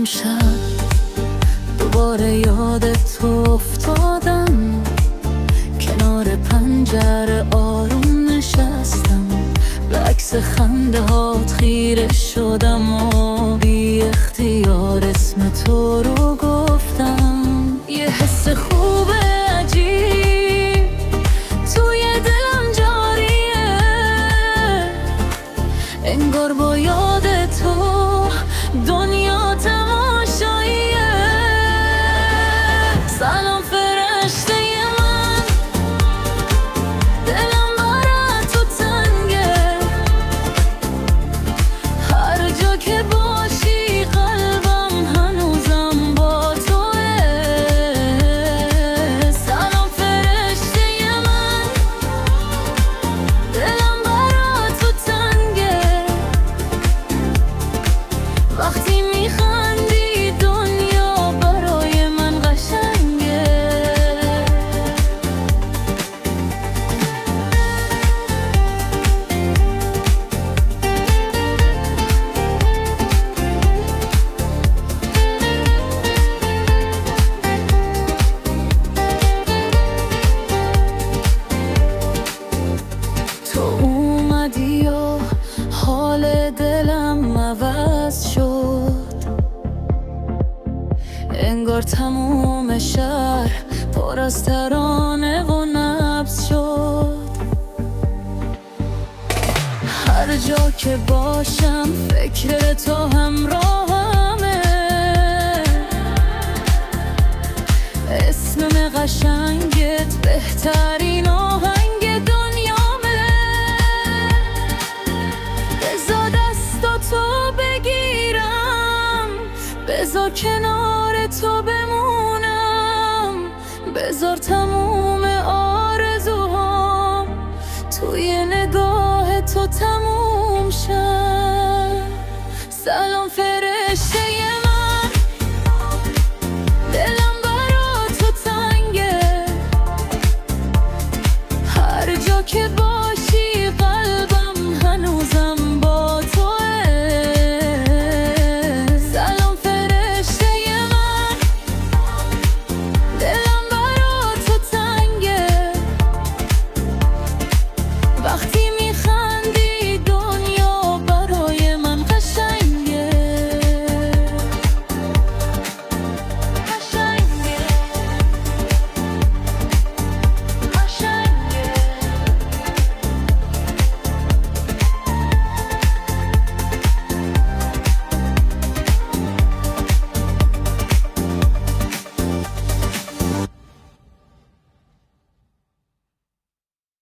امشب دوباره یادت تو افتادم، کنار پنجره آروم نشستم، به عکس خنده هات خیره شدم و بی اختیار اسم تو رو گفتم. یه حس خوب عجیب توی دلم جاریه، انگار با یاد تو دنیا تماشاییه. سلام فرشته من، دلم برات تو تنگه، هر جا که باشی قلبم هنوزم با توه. سلام فرشته من، دلم برات تو تنگه، وقتی میخندی دنیا برای من قشنگه. تو اومدی و حال دلم عوض شد، انگار تموم شهر پر از ترانه و نبض شد. هر جا که باشم فکر تو همراهمه، اسم قشنگت بهترین آهنگ دنیامه. بذار دستاتو بگیرم، بذار کنار تو بمونم، بذار تموم